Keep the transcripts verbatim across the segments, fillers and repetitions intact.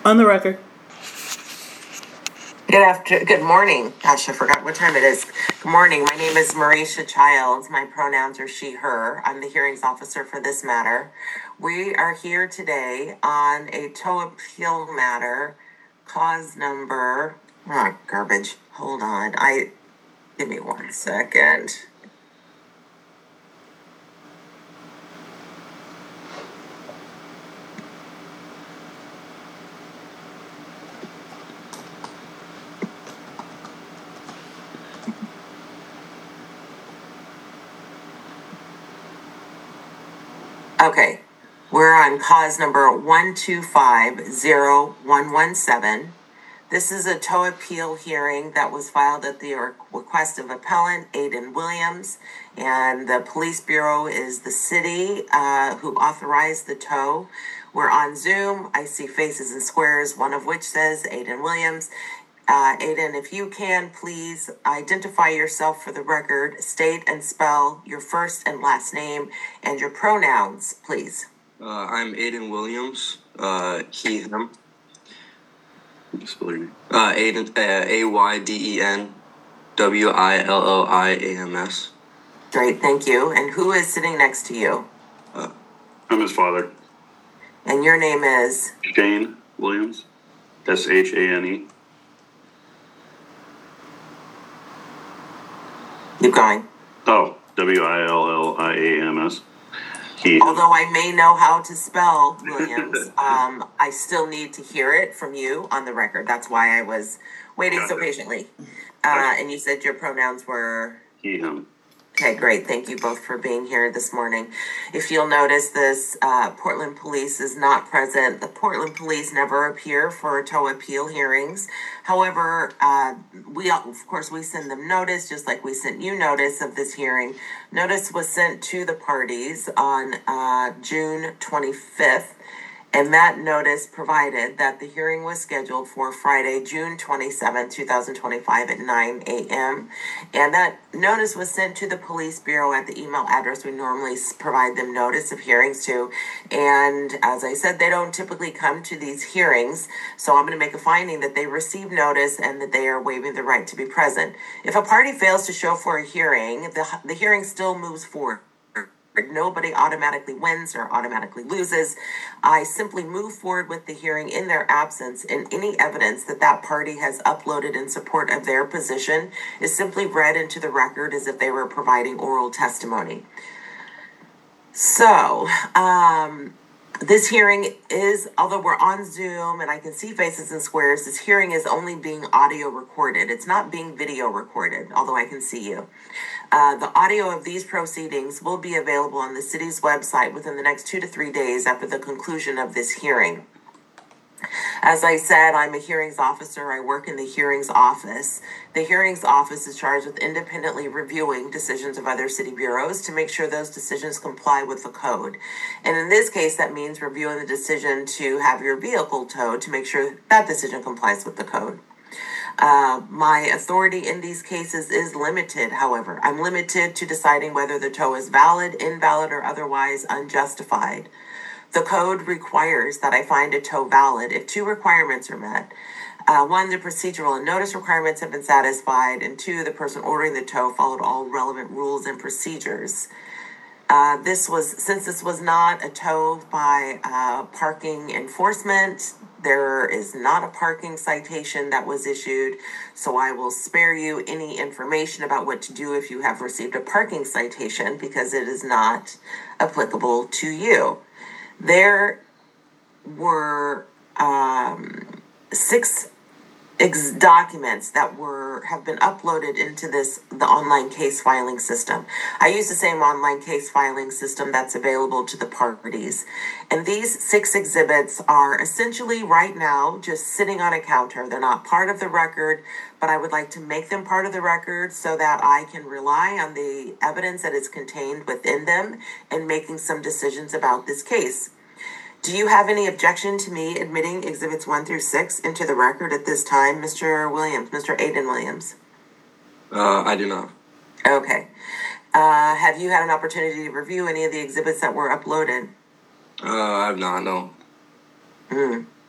On the record. Good after, good morning. Gosh, I forgot what time it is. Good morning. My name is Marisha Childs. My pronouns are she, her. I'm the hearings officer for this matter. We are here today on a tow appeal matter, cause number, oh, garbage. Hold on. I, give me one second. Okay, we're on cause number one two five zero one one seven. This is a tow appeal hearing that was filed at the request of appellant Aiden Williams, and the police bureau is the city uh, who authorized the tow. We're on Zoom. I see faces and squares, one of which says Aiden Williams. Uh, Aiden, if you can, please identify yourself for the record, state and spell your first and last name and your pronouns, please. Uh, I'm Aiden Williams, uh, he, him. Spell your name. Uh, Aiden, uh, A Y D E N W I L L I A M S. Great, thank you. And who is sitting next to you? Uh, I'm his father. And your name is? Shane Williams, S H A N E. Keep going. Oh, W I L L I A M S. He. Although I may know how to spell Williams, um, I still need to hear it from you on the record. That's why I was waiting so patiently. Uh, and you said your pronouns were? He, him. Okay, great. Thank you both for being here this morning. If you'll notice this, uh, Portland Police is not present. The Portland Police never appear for tow appeal hearings. However, uh, we, of course, we send them notice, just like we sent you notice of this hearing. Notice was sent to the parties on uh, June twenty-fifth. And that notice provided that the hearing was scheduled for Friday, June twenty-seventh, twenty twenty-five at nine a.m. And that notice was sent to the police bureau at the email address we normally provide them notice of hearings to. And as I said, they don't typically come to these hearings. So I'm going to make a finding that they received notice and that they are waiving the right to be present. If a party fails to show for a hearing, the, the hearing still moves forward. Nobody automatically wins or automatically loses. I simply move forward with the hearing in their absence, and any evidence that that party has uploaded in support of their position is simply read into the record as if they were providing oral testimony. So, um, this hearing is, although we're on Zoom and I can see faces and squares, this hearing is only being audio recorded. It's not being video recorded, although I can see you. Uh, the audio of these proceedings will be available on the city's website within the next two to three days after the conclusion of this hearing. As I said, I'm a hearings officer. I work in the hearings office. The hearings office is charged with independently reviewing decisions of other city bureaus to make sure those decisions comply with the code. And in this case, that means reviewing the decision to have your vehicle towed to make sure that decision complies with the code. Uh, my authority in these cases is limited, however. I'm limited to deciding whether the tow is valid, invalid, or otherwise unjustified. The code requires that I find a tow valid if two requirements are met. Uh, one, the procedural and notice requirements have been satisfied, and two, the person ordering the tow followed all relevant rules and procedures. Uh, this was, since this was not a tow by uh, parking enforcement, there is not a parking citation that was issued, so I will spare you any information about what to do if you have received a parking citation because it is not applicable to you. There were um, six ex- documents that were have been uploaded into this the online case filing system. I use the same online case filing system that's available to the parties. And these six exhibits are essentially right now just sitting on a counter. They're not part of the record, but I would like to make them part of the record so that I can rely on the evidence that is contained within them and making some decisions about this case. Do you have any objection to me admitting exhibits one through six into the record at this time, Mister Williams, Mister Aiden Williams? Uh, I do not. Okay. Uh, have you had an opportunity to review any of the exhibits that were uploaded? Uh, I have not, no. Mm.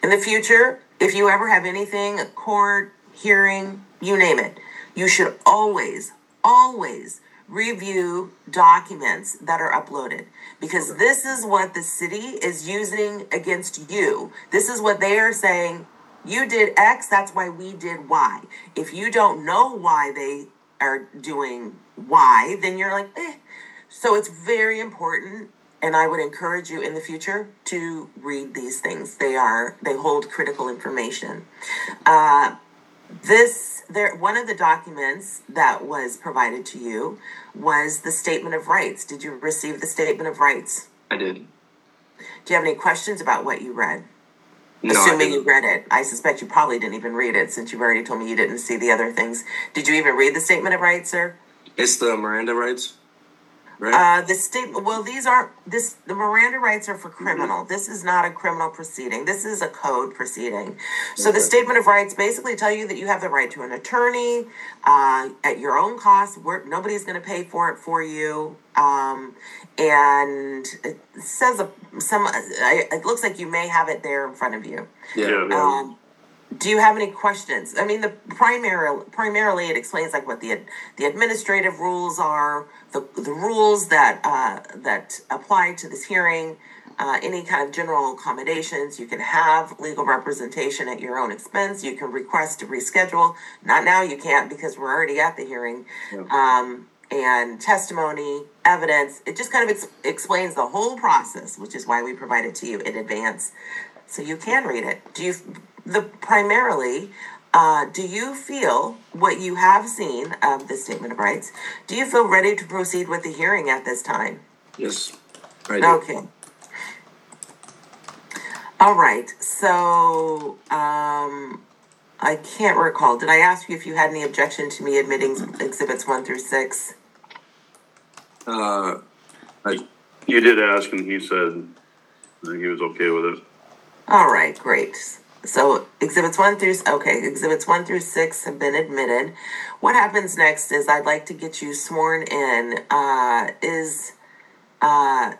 In the future, if you ever have anything, a court, hearing, you name it, you should always, always review documents that are uploaded, because this is what the city is using against you. This is what they are saying. You did X, that's why we did Y. If you don't know why they are doing Y, then you're like, eh. So it's very important, and I would encourage you in the future to read these things. They are, they hold critical information. Uh, this, there, one of the documents that was provided to you was the Statement of Rights. Did you receive the Statement of Rights? I did. Do you have any questions about what you read? No, I Assuming you didn't. read it. I suspect you probably didn't even read it, since you've already told me you didn't see the other things. Did you even read the Statement of Rights, sir? It's the Miranda rights, right? Uh, the statement, well, these aren't, this, the Miranda rights are for criminal. This is not a criminal proceeding. This is a code proceeding. So the Okay. Statement of Rights basically tell you that you have the right to an attorney, uh, at your own cost. Where nobody's going to pay for it for you. Um, and it says a, some, I- it looks like you may have it there in front of you. Yeah. Yeah. Um, do you have any questions? I mean, the primary, primarily it explains like what the the administrative rules are, the the rules that uh, that apply to this hearing, uh, any kind of general accommodations. You can have legal representation at your own expense. You can request to reschedule. Not now, you can't, because we're already at the hearing. Yeah. Um, and testimony, evidence. It just kind of ex- explains the whole process, which is why we provide it to you in advance, so you can read it. Do you, the primarily, uh, do you feel what you have seen of the Statement of Rights? Do you feel ready to proceed with the hearing at this time? Yes. I did. Okay. All right. So, um, I can't recall. Did I ask you if you had any objection to me admitting exhibits one through six? Uh, I, You did ask, and he said that he was okay with it. All right, great. So exhibits one through, okay, exhibits one through six have been admitted. What happens next is I'd like to get you sworn in. Uh, is uh,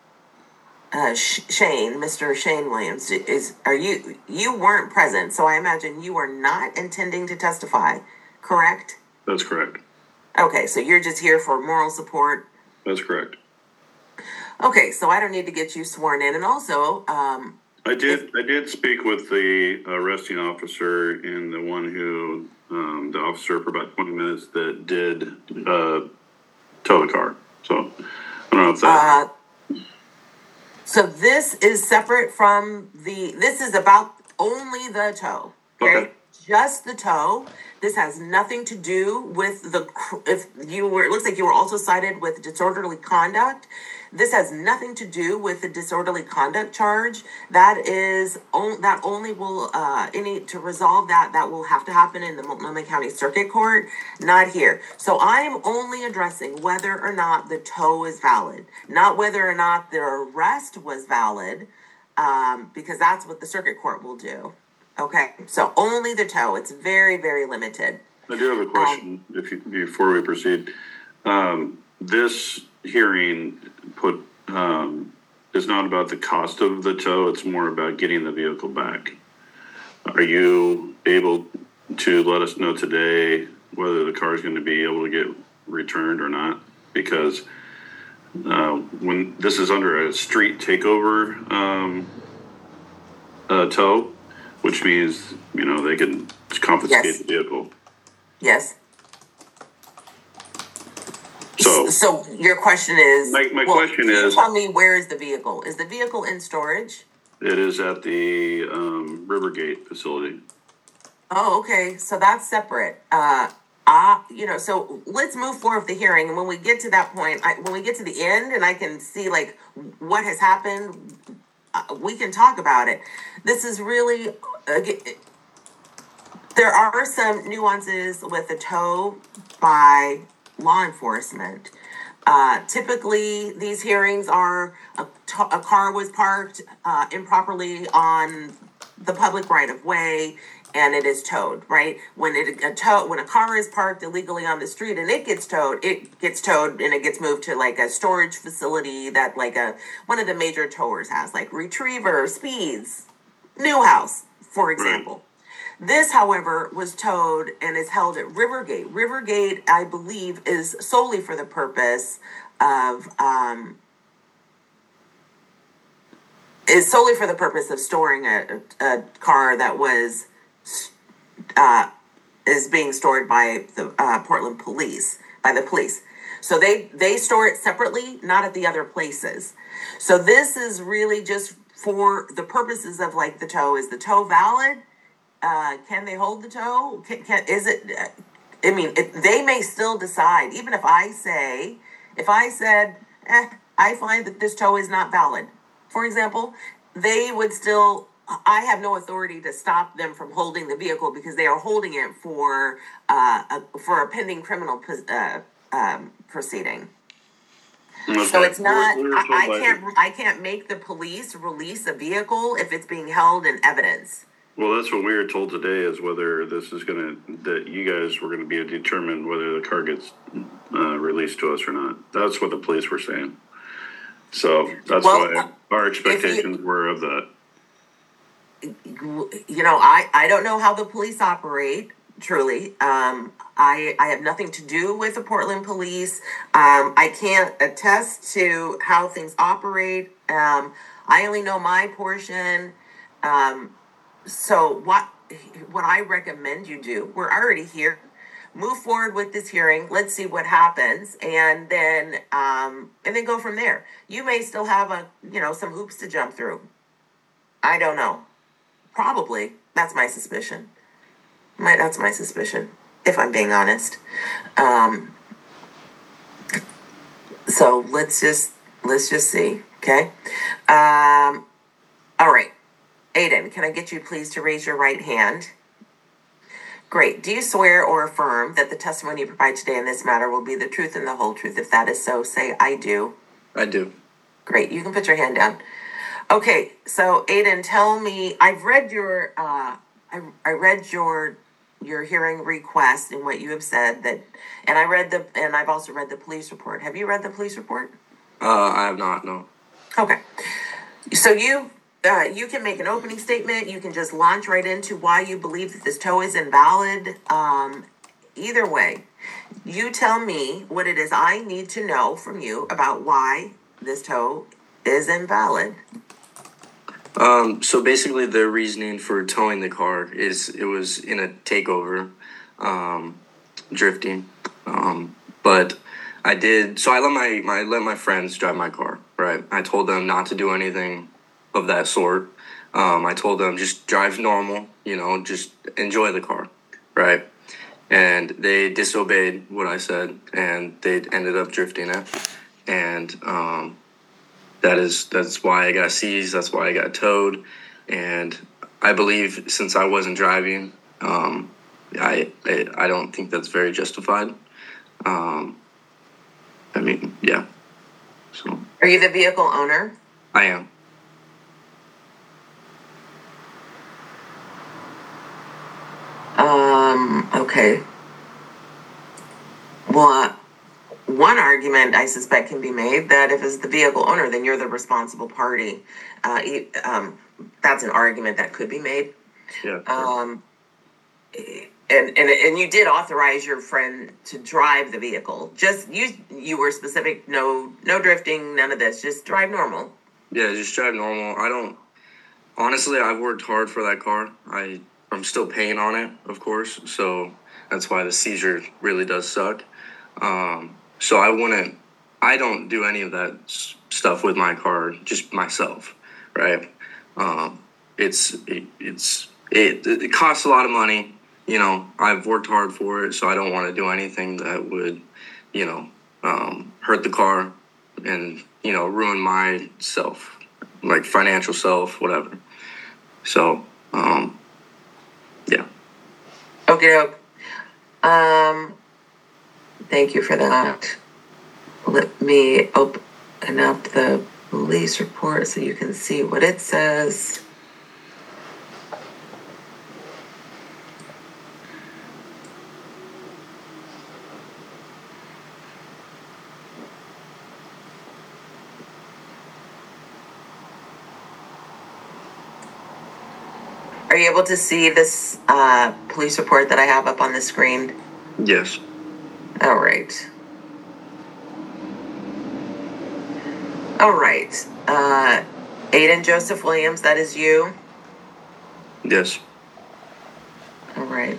uh, Sh- Shane, Mister Shane Williams, is, are you, you weren't present, so I imagine you are not intending to testify, correct? That's correct. Okay, so you're just here for moral support. That's correct. Okay, so I don't need to get you sworn in. And also, um, I did. I did speak with the arresting officer and the one who, um, the officer for about twenty minutes that did uh, tow the car. So I don't know if that. Uh, so this is separate from the, this is about only the tow, okay? Okay. Just the tow. This has nothing to do with the, cr- if you were, it looks like you were also cited with disorderly conduct. This has nothing to do with the disorderly conduct charge. That is, on, that only will, uh, any, to resolve that, that will have to happen in the Multnomah County Circuit Court, not here. So I am only addressing whether or not the tow is valid, not whether or not the arrest was valid, um, because that's what the Circuit Court will do. Okay, so only the tow. It's very, very limited. I do have a question. if you, before we proceed, um, this hearing put um, is not about the cost of the tow. It's more about getting the vehicle back. Are you able to let us know today whether the car is going to be able to get returned or not? Because uh, when this is under a street takeover um, uh, tow, which means, you know, they can confiscate Yes. the vehicle. Yes. So So your question is, My- my well, question can you is- tell me, where is the vehicle? Is the vehicle in storage? it is at the um, Rivergate facility. Oh, okay. So that's separate. Uh, uh, you know, so let's move forward with the hearing. And when we get to that point, I, when we get to the end and I can see like what has happened, uh, we can talk about it. This is really, uh, there are some nuances with the tow by law enforcement. Uh, typically, these hearings are a, t- a car was parked uh, improperly on the public right of way, and it is towed. Right when it a tow when a car is parked illegally on the street and it gets towed, it gets towed and it gets moved to like a storage facility that like a one of the major towers has, like Retriever, Speeds, new house, for Right. example. This, however, was towed and is held at Rivergate. Rivergate, I believe, is solely for the purpose of um, is solely for the purpose of storing a, a car that was uh, is being stored by the uh, Portland police by the police. So they they store it separately, not at the other places. So this is really just for the purposes of like the tow. Is the tow valid? Uh, can they hold the tow? Can, can is it? Uh, I mean, if they may still decide. Even if I say, if I said, eh, I find that this tow is not valid, for example, they would still. I have no authority to stop them from holding the vehicle because they are holding it for uh, a, for a pending criminal uh, um, proceeding. Okay. So it's not. We were I, told I by can't. the- I can't make the police release a vehicle if it's being held in evidence. Well, that's what we were told today is whether this is gonna, that you guys were gonna be determined whether the car gets, uh, released to us or not. That's what the police were saying. So that's Well, why our expectations were of that. You know, I, I don't know how the police operate, truly. Um, I, I have nothing to do with the Portland police. Um, I can't attest to how things operate. Um, I only know my portion. Um, so what, what I recommend you do, we're already here. Move forward with this hearing. Let's see what happens, and then um, and then go from there. You may still have a you know some hoops to jump through. I don't know. Probably. That's my suspicion. My, that's my suspicion, if I'm being honest. Um, so let's just let's just see, okay? Um, all right, Aiden, can I get you please to raise your right hand? Great. Do you swear or affirm that the testimony you provide today in this matter will be the truth and the whole truth? If that is so, say I do. I do. Great. You can put your hand down. Okay, so Aiden, tell me. I've read your. Uh, I I read your your hearing request and what you have said that, and I read the and I've also read the police report. Have you read the police report? Uh, I have not. No. Okay, so you uh, you can make an opening statement. You can just launch right into why you believe that this tow is invalid. Um, either way, you tell me what it is I need to know from you about why this tow is invalid. Um, so basically, the reasoning for towing the car is it was in a takeover, um, drifting. Um, but I did. So I let my, my let my friends drive my car. Right. I told them not to do anything of that sort. Um, I told them just drive normal. You know, just enjoy the car. Right. And they disobeyed what I said, and they ended up drifting it. And um, That is that's why I got seized. That's why I got towed, and I believe since I wasn't driving, um, I, I I don't think that's very justified. Um, I mean, yeah. So Are you the vehicle owner? I am. Um. Okay. Well, one argument I suspect can be made that if it's the vehicle owner, then you're the responsible party. Uh, you- um, that's an argument that could be made. Yeah. Um, and, and and you did authorize your friend to drive the vehicle. Just you you were specific. No no drifting. None of this. Just drive normal. Yeah, just drive normal. I don't. Honestly, I've worked hard for that car. I I'm still paying on it, of course. So that's why the seizure really does suck. Um, so I wouldn't. I don't do any of that s- stuff with my car. Just myself, right? Um, it's it, it's it, it costs a lot of money. You know, I've worked hard for it, so I don't want to do anything that would, you know, um, hurt the car and, you know, ruin myself, like financial self, whatever. So, um, yeah. Okay. Um. Thank you for that. Let me open up the police report so you can see what it says. Are you able to see this uh, police report that I have up on the screen? Yes. All right. All right. Uh, Aiden Joseph Williams, that is you? Yes. All right.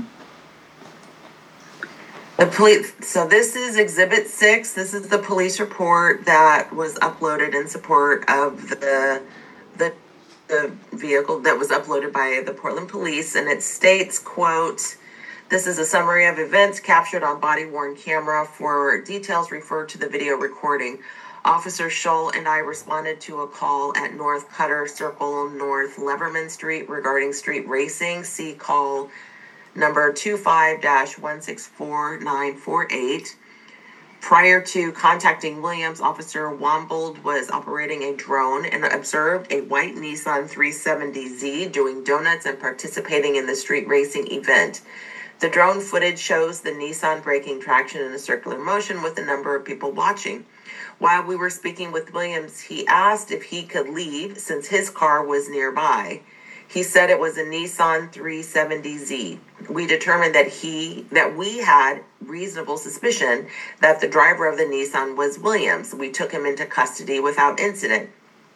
The police. So this is Exhibit Six. This is the police report that was uploaded in support of the the the vehicle that was uploaded by the Portland Police, and it states, quote, "This is a summary of events captured on body-worn camera. For details, refer to the video recording. Officer Scholl and I responded to a call at North Cutter Circle, North Leverman Street regarding street racing. See call number two five dash one six four nine four eight. Prior to contacting Williams, Officer Wombold was operating a drone and observed a white Nissan three seventy Z doing donuts and participating in the street racing event. The drone footage shows the Nissan breaking traction in a circular motion with a number of people watching. While we were speaking with Williams, he asked if he could leave since his car was nearby. He said it was a Nissan three seventy Z. We determined that he that we had reasonable suspicion that the driver of the Nissan was Williams. We took him into custody without incident.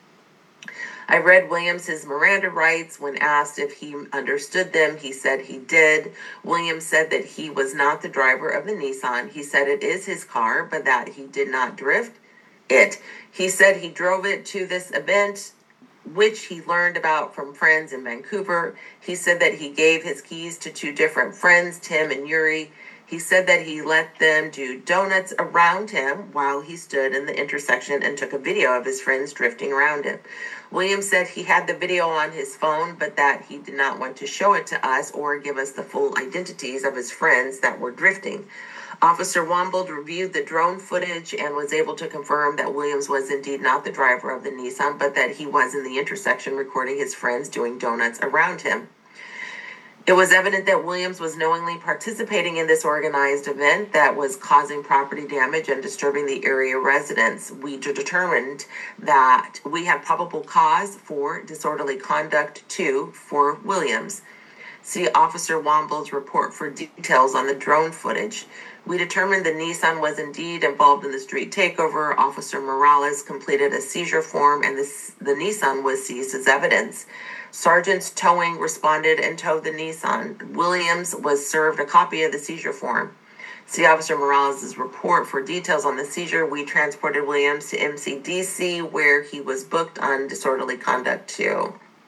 I read Williams his Miranda rights. When asked if he understood them, he said he did. Williams said that he was not the driver of the Nissan. He said it is his car, but that he did not drift it. He said he drove it to this event, which he learned about from friends in Vancouver. He said that he gave his keys to two different friends, Tim and Yuri. He said that he let them do donuts around him while he stood in the intersection and took a video of his friends drifting around him. Williams said he had the video on his phone, but that he did not want to show it to us or give us the full identities of his friends that were drifting. Officer Wombold reviewed the drone footage and was able to confirm that Williams was indeed not the driver of the Nissan, but that he was in the intersection recording his friends doing donuts around him. It was evident that Williams was knowingly participating in this organized event that was causing property damage and disturbing the area residents. We determined that we have probable cause for disorderly conduct two for Williams. See Officer Wombold's report for details on the drone footage. We determined the Nissan was indeed involved in the street takeover. Officer Morales completed a seizure form and the, the Nissan was seized as evidence. Sergeants towing responded and towed the Nissan. Williams was served a copy of the seizure form. See Officer Morales' report for details on the seizure. We transported Williams to M C D C where he was booked on disorderly conduct too.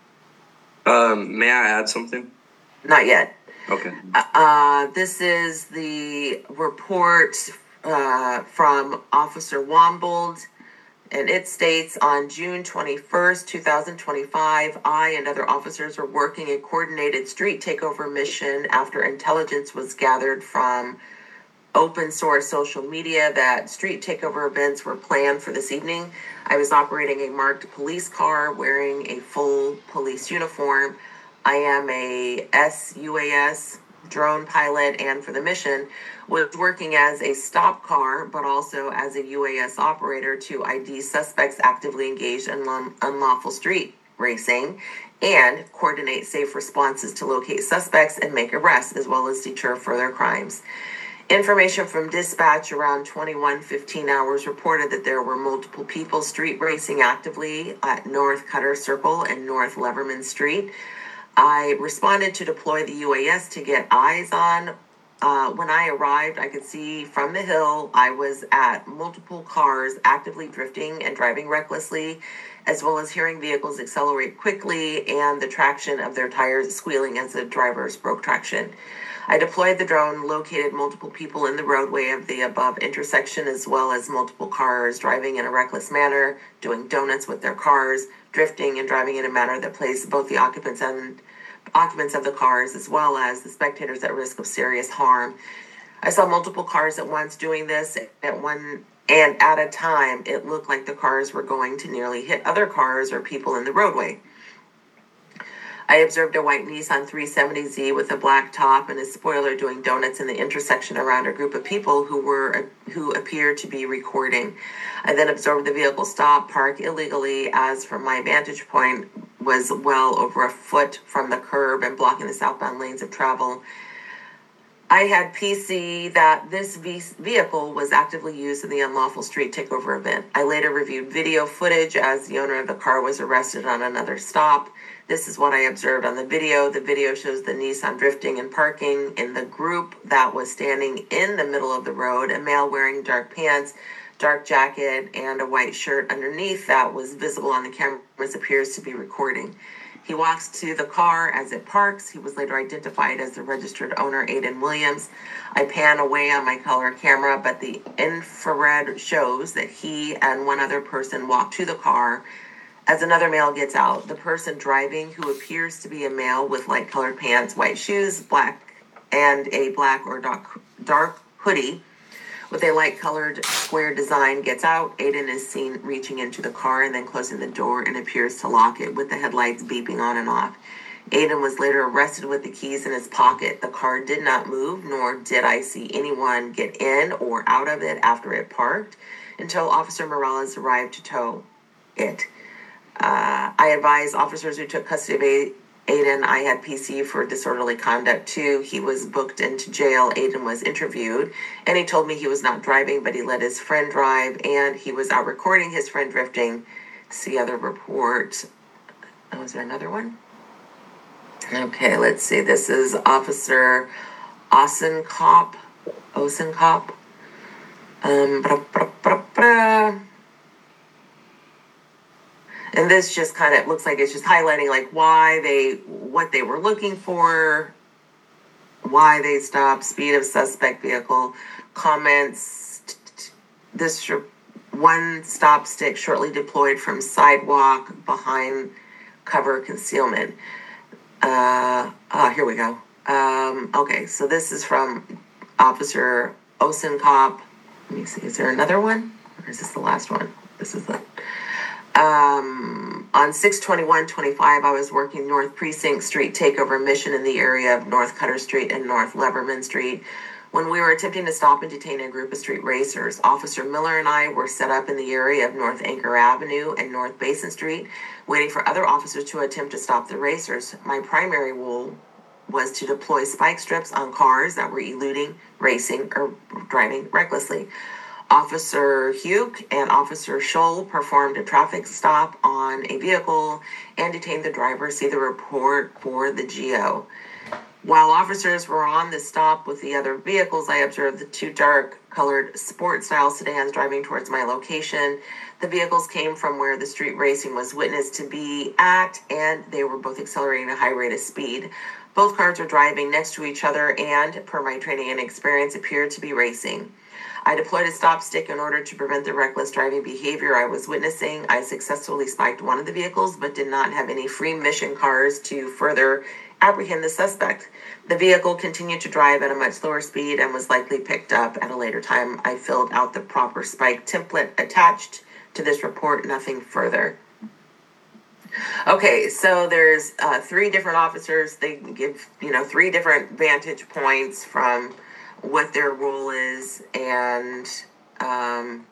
Um, may I add something? Not yet. Okay. Uh, this is the report uh, from Officer Wombold, and it states, on June twenty-first, twenty twenty-five, I and other officers were working a coordinated street takeover mission after intelligence was gathered from open source social media that street takeover events were planned for this evening. I was operating a marked police car wearing a full police uniform. I am a S U A S drone pilot, and for the mission was working as a stop car, but also as a U A S operator to I D suspects actively engaged in unlawful street racing and coordinate safe responses to locate suspects and make arrests, as well as deter further crimes. Information from dispatch around twenty-one fifteen hours reported that there were multiple people street racing actively at North Cutter Circle and North Leverman Street. I responded to deploy the U A S to get eyes on. Uh, when I arrived, I could see from the hill I was at multiple cars actively drifting and driving recklessly, as well as hearing vehicles accelerate quickly and the traction of their tires squealing as the drivers broke traction. I deployed the drone, located multiple people in the roadway of the above intersection, as well as multiple cars driving in a reckless manner, doing donuts with their cars, drifting and driving in a manner that placed both the occupants and occupants of the cars as well as the spectators at risk of serious harm. I saw multiple cars at once doing this at one and at a time. It looked like the cars were going to nearly hit other cars or people in the roadway. I observed a white Nissan three seventy Z with a black top and a spoiler doing donuts in the intersection around a group of people who were who appeared to be recording. I then observed the vehicle stop, park illegally, as from my vantage point, was well over a foot from the curb and blocking the southbound lanes of travel. I had P C that this v- vehicle was actively used in the unlawful street takeover event. I later reviewed video footage as the owner of the car was arrested on another stop. This is what I observed on the video. The video shows the Nissan drifting and parking in the group that was standing in the middle of the road, a male wearing dark pants, dark jacket, and a white shirt underneath that was visible on the cameras appears to be recording. He walks to the car as it parks. He was later identified as the registered owner, Aiden Williams. I pan away on my color camera, but the infrared shows that he and one other person walk to the car as another male gets out. The person driving, who appears to be a male with light colored pants, white shoes, black, and a black or dark, dark hoodie with a light colored square design, gets out. Aiden is seen reaching into the car and then closing the door and appears to lock it with the headlights beeping on and off. Aiden was later arrested with the keys in his pocket. The car did not move, nor did I see anyone get in or out of it after it parked until Officer Morales arrived to tow it. Uh, I advised officers who took custody of Aiden. I had P C for disorderly conduct too. He was booked into jail. Aiden was interviewed and he told me he was not driving, but he let his friend drive and he was out recording his friend drifting. See other report. Oh, is there another one? Okay, let's see. This is Officer Osenkop. Osenkop. Um, blah, blah, blah, blah. And this just kind of looks like it's just highlighting like why they, what they were looking for, why they stopped, speed of suspect vehicle, comments. This one stop stick shortly deployed from sidewalk behind cover concealment. Uh, oh, here we go. Um, okay, so this is from Officer Osenkop. Let me see, is there another one? Or is this the last one? This is the... Um, on six twenty-one twenty-five, I was working North Precinct Street takeover mission in the area of North Cutter Street and North Leverman Street when we were attempting to stop and detain a group of street racers. Officer Miller and I were set up in the area of North Anchor Avenue and North Basin Street, waiting for other officers to attempt to stop the racers. My primary role was to deploy spike strips on cars that were eluding, racing, or driving recklessly. Officer Hugh and Officer Scholl performed a traffic stop on a vehicle and detained the driver. See the report for the G O. While officers were on the stop with the other vehicles, I observed the two dark-colored sport-style sedans driving towards my location. The vehicles came from where the street racing was witnessed to be at, and they were both accelerating at a high rate of speed. Both cars were driving next to each other and, per my training and experience, appeared to be racing. I deployed a stop stick in order to prevent the reckless driving behavior I was witnessing. I successfully spiked one of the vehicles, but did not have any free mission cars to further apprehend the suspect. The vehicle continued to drive at a much slower speed and was likely picked up at a later time. I filled out the proper spike template attached to this report, nothing further. Okay, so there's uh, three different officers. They give, you know, three different vantage points from what their role is, and um,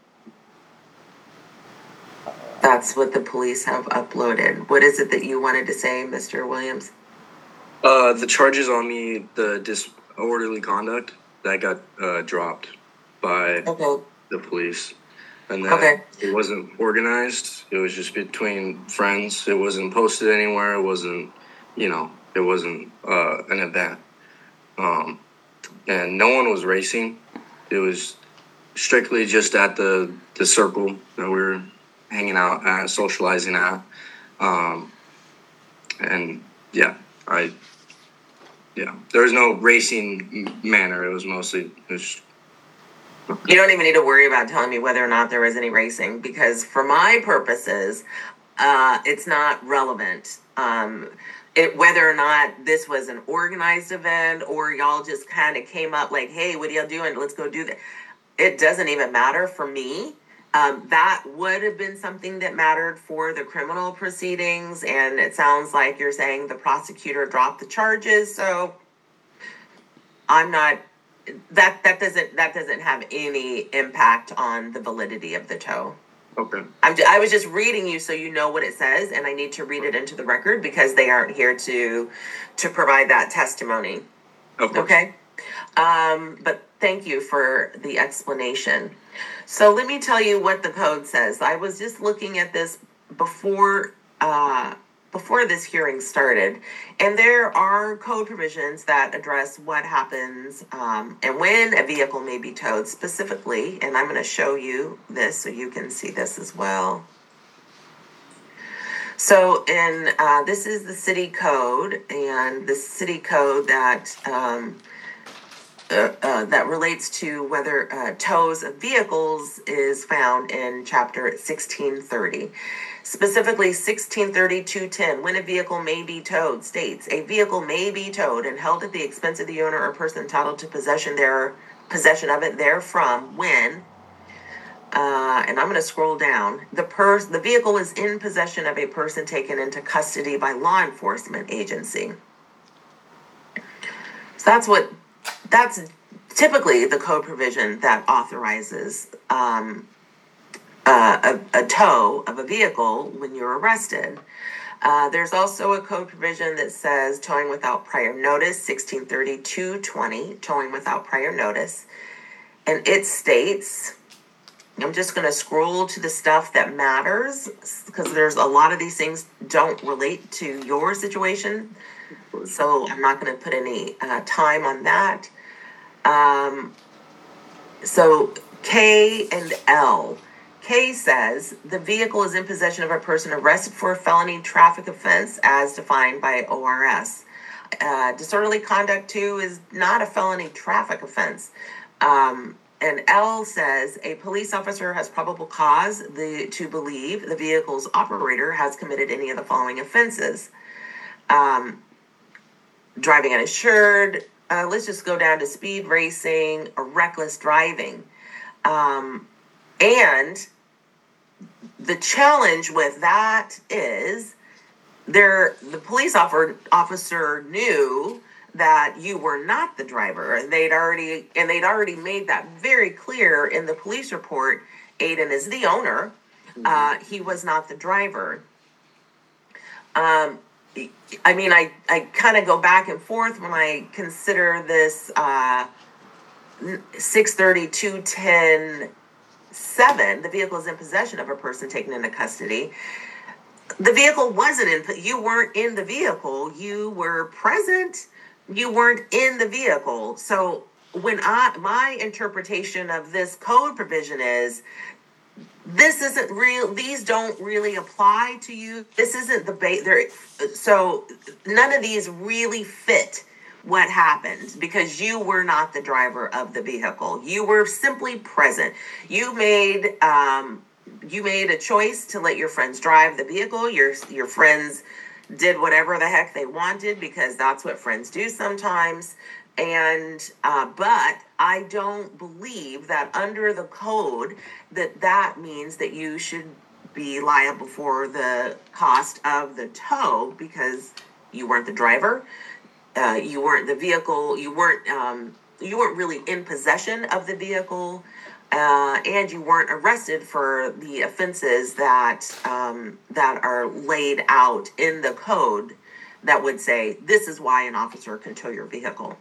that's what the police have uploaded. What is it that you wanted to say, Mister Williams? Uh, the charges on me, the disorderly conduct, that got uh, dropped by Okay. the police. And that Okay. it wasn't organized. It was just between friends. It wasn't posted anywhere. It wasn't, you know, it wasn't uh, an event. Um, and no one was racing. It was strictly just at the, the circle that we were hanging out at, socializing at. Um, and yeah, I, yeah, there was no racing manner. It was mostly, it was You don't even need to worry about telling me whether or not there was any racing, because for my purposes, uh, it's not relevant. Um, it, whether or not this was an organized event or y'all just kind of came up like, hey, what are y'all doing? Let's go do that. It doesn't even matter for me. Um, that would have been something that mattered for the criminal proceedings. And it sounds like you're saying the prosecutor dropped the charges. So I'm not... That that doesn't that doesn't have any impact on the validity of the tow. Okay. I'm j- I was just reading you so you know what it says, and I need to read it into the record because they aren't here to to provide that testimony. Of course. Okay. Um, but thank you for the explanation. So let me tell you what the code says. I was just looking at this before uh, before this hearing started, and there are code provisions that address what happens um, and when a vehicle may be towed specifically. And I'm going to show you this so you can see this as well. So in uh, this is the city code, and the city code that um, Uh, uh, that relates to whether uh, tows of vehicles is found in chapter sixteen thirty. Specifically, sixteen thirty two ten, when a vehicle may be towed, states a vehicle may be towed and held at the expense of the owner or person entitled to possession their possession of it therefrom when. Uh, and I'm going to scroll down. The pers- the vehicle is in possession of a person taken into custody by law enforcement agency. So that's what that's typically the code provision that authorizes um, uh, a, a tow of a vehicle when you're arrested. Uh, there's also a code provision that says towing without prior notice, sixteen thirty-two twenty, towing without prior notice. And it states, I'm just going to scroll to the stuff that matters because there's a lot of these things don't relate to your situation. So I'm not going to put any uh, time on that. Um, so K and L. K says the vehicle is in possession of a person arrested for a felony traffic offense as defined by O R S. Uh, disorderly conduct two is not a felony traffic offense. Um, and L says a police officer has probable cause the, to believe the vehicle's operator has committed any of the following offenses. Um, driving uninsured, uh, let's just go down to speed racing or reckless driving. Um, and the challenge with that is there, the police offer, officer knew that you were not the driver. They'd already, and they'd already made that very clear in the police report. Aiden is the owner. Uh, he was not the driver. Um, I mean, I, I kind of go back and forth when I consider this uh, six thirty-two ten seven, the vehicle is in possession of a person taken into custody. The vehicle wasn't in, you weren't in the vehicle, you were present, you weren't in the vehicle. So when I, my interpretation of this code provision is, this isn't real, these don't really apply to you. This isn't the bait there. So none of these really fit what happened because you were not the driver of the vehicle. You were simply present. You made, um, you made a choice to let your friends drive the vehicle. Your, your friends did whatever the heck they wanted because that's what friends do sometimes. And, uh, but I don't believe that under the code that that means that you should be liable for the cost of the tow because you weren't the driver. Uh, you weren't the vehicle. You weren't, um, you weren't really in possession of the vehicle. Uh, and you weren't arrested for the offenses that, um, that are laid out in the code that would say, this is why an officer can tow your vehicle.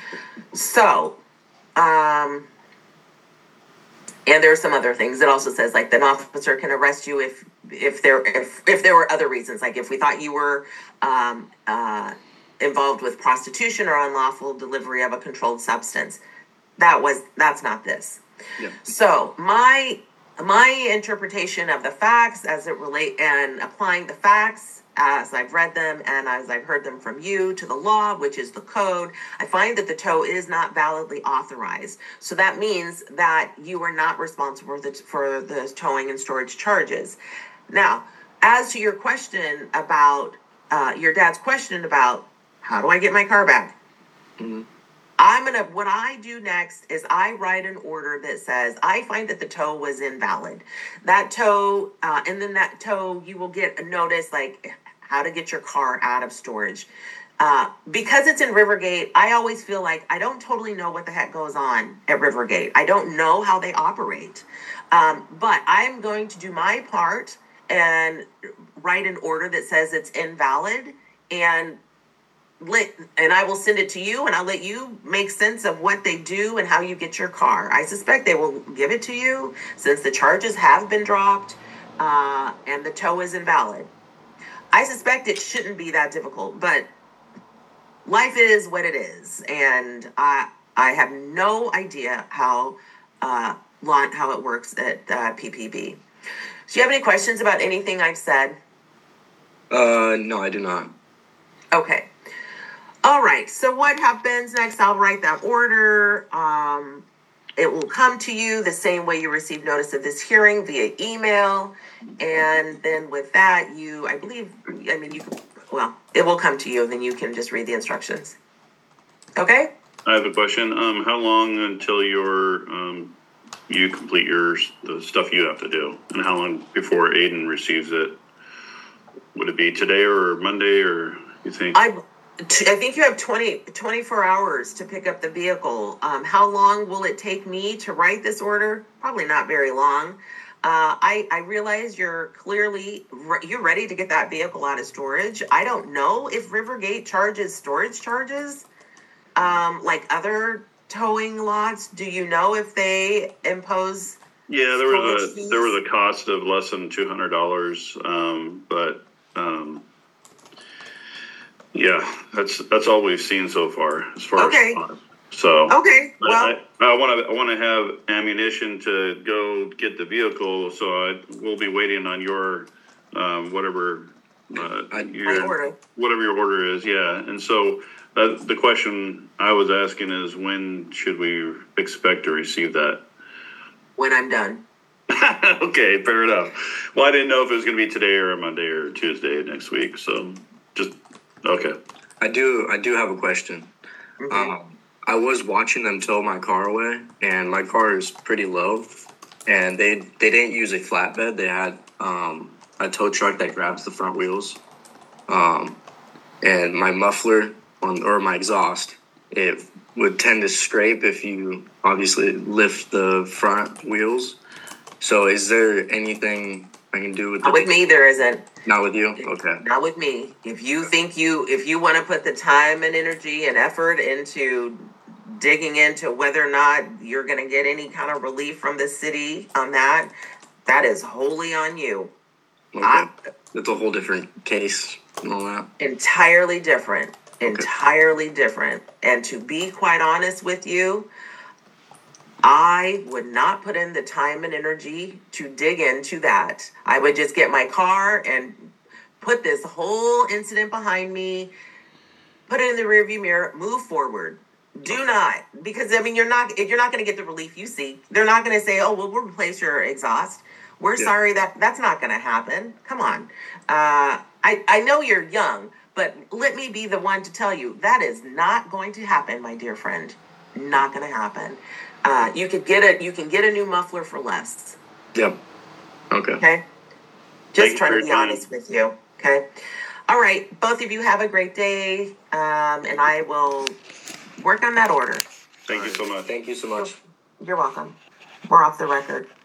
So, um, and there are some other things. It also says like an officer can arrest you if if there if if there were other reasons, like if we thought you were um, uh, involved with prostitution or unlawful delivery of a controlled substance. That was that's not this. Yeah. So my my interpretation of the facts as it relate and applying the facts as I've read them and as I've heard them from you to the law, which is the code, I find that the tow is not validly authorized. So that means that you are not responsible for the, for the towing and storage charges. Now, as to your question about, uh, your dad's question about how do I get my car back? Mm-hmm. I'm going to, what I do next is I write an order that says, I find that the tow was invalid. That tow, uh, and then that tow, you will get a notice like, how to get your car out of storage. Uh, because it's in Rivergate, I always feel like I don't totally know what the heck goes on at Rivergate. I don't know how they operate. Um, but I'm going to do my part and write an order that says it's invalid, and let, and I will send it to you, and I'll let you make sense of what they do and how you get your car. I suspect they will give it to you since the charges have been dropped, uh, and the tow is invalid. I suspect it shouldn't be that difficult, but life is what it is, and I I have no idea how uh law, how it works at uh, P P B. Do you have any questions about anything I've said? Uh, no, I do not. Okay. All right. So what happens next? I'll write that order. Um, it will come to you the same way you receive notice of this hearing via email, and then with that, you, I believe, I mean, you can. Well, it will come to you, and then you can just read the instructions. Okay? I have a question. Um, how long until your um, you complete your the stuff you have to do, and how long before Aiden receives it? Would it be today or Monday, or you think? I, I think you have twenty, twenty-four hours to pick up the vehicle. Um, how long will it take me to write this order? Probably not very long. Uh, I, I realize you're clearly, re- you're ready to get that vehicle out of storage. I don't know if Rivergate charges storage charges, um, like other towing lots. Do you know if they impose? Yeah, there was storage a fees? there was a cost of less than two hundred dollars, um, but um, yeah, that's that's all we've seen so far as far Okay. as cost. So Okay, well, I want to I want to have ammunition to go get the vehicle, so I we'll be waiting on your um, whatever uh, I- your my order. whatever your order is, yeah. And so that, the question I was asking is, when should we expect to receive that? When I'm done. Okay, fair enough. Well, I didn't know if it was going to be today or a Monday or Tuesday next week, so just okay. I do. I do have a question. Mhm. Um, I was watching them tow my car away, and my car is pretty low, and they they didn't use a flatbed. They had um, a tow truck that grabs the front wheels, um, and my muffler on or my exhaust, it would tend to scrape if you obviously lift the front wheels. So, is there anything I can do with the? Not with me, there isn't. Not with you. Okay. Not with me. If you think you, if you want to put the time and energy and effort into digging into whether or not you're going to get any kind of relief from the city on that, that is wholly on you. Okay. I- That's a whole different case and all that. Entirely different. Entirely different. And to be quite honest with you, I would not put in the time and energy to dig into that. I would just get my car and put this whole incident behind me, put it in the rearview mirror, move forward. Do not, because I mean, you're not, you're not going to get the relief you seek. They're not going to say, "Oh, well, we'll replace your exhaust." We're Yeah. sorry that that's not going to happen. Come on. Uh, I I know you're young, but let me be the one to tell you that is not going to happen, my dear friend. Not going to happen. Uh, you could get a you can get a new muffler for less. Yep. Okay. Okay. Thank Just you trying for to your be time. honest with you. Okay. All right. Both of you have a great day. Um, and I will work on that order. Thank you so much. Thank you so much. You're welcome. We're off the record.